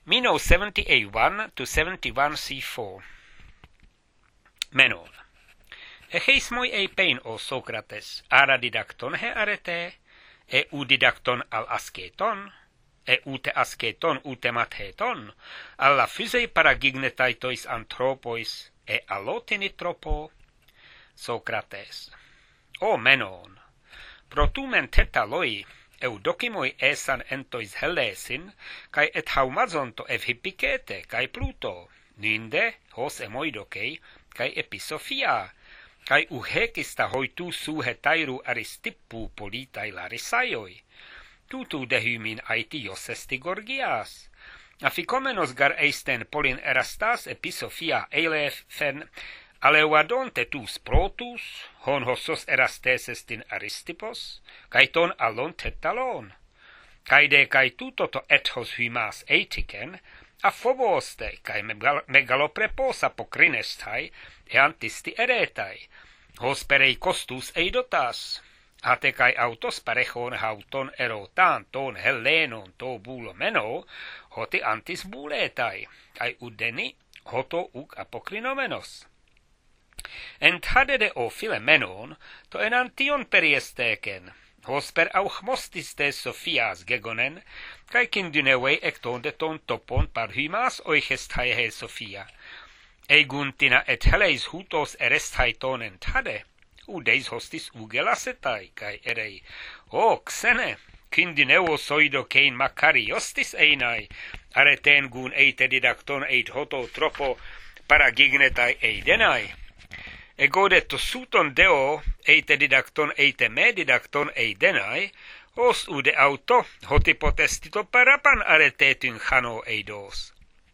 Meno 70a1 to 71c4. Menon. Echeis moi ei pein o Socrates, ara didacton he arete, u didacton al asketon, ute asketon ute matheton, alla physei paragignetaitois anthropois, allotinitropo. Socrates. O Menon, protumen tetaloi, eudokimoi esan entois helesin, kai et haumazonto hippikete, kai Pluto, ninde, hos emoidokei, kai episofia, kai uhekista hoitu suhetairu aristippu politai larisaioi, tutu dehymin aiti jossesti gorgias, afikomenos gar eisten polin erastas episofia eilefen, aleuadonte tus protus, hon hossos erastesestin aristipos, kai ton allon tetalon, kai tutoto ethos hymas eitiken, afoboste, kai megaloprepos apokrinestai, antisti eretai, hos perei costus eidotas, ate kai autos parechon hauton erotan ton hellenon to bulo meno, hoti antis buletai, kai udeni hoto uk apokrinomenos. Enthadede o Philemenon, to enantion periesteken, hos per auchmostistes Sophias gegonen, kai kindynevei ektonde ton topon parhymas oichestai he Sophia, eguntina et heleis hutos erestaiton enthade, udeis hostis ugelasetai, kai erei, xene, kindyneo soido kein makariostis einai, areten gun eite didacton eit hoto tropo paragignetai eidenai, egodetto suton deo eite didacton eite me didacton eidenai, os ude auto hoti potestito parapan aretetyn chano eidos.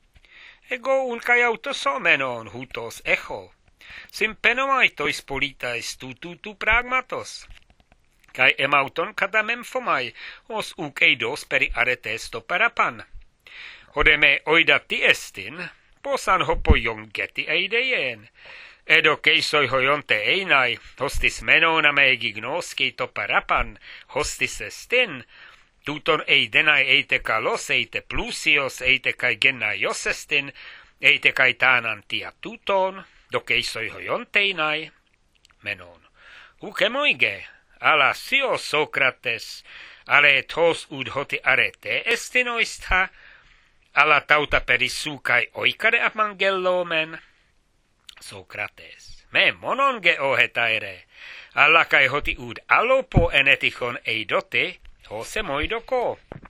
Ego un kai autosomenon hutos echo, sympenomaitois politais tu pragmatos, kai emauton katamemphomai os uk eidos peri aretesto parapan. Hodeme oidati estin, posan hopo jongeti eideien, edo keisoi hojonte einai, hostis menona me gignoski to parapan, hostis estin, tuton eidenai eite kalos eite plusios eite kai genaios estin, eite kai tanantia tuton, do keisoi hojonteinai, Menon. Ukemoige, ala sio Socrates, ale tos ud hoti arete estinoista, ala tauta perissu kai oikare amangellomen, Socrates. Me mononge ohetaire, alla kai hoti ud alopo enetichon eidote, hose moidoko.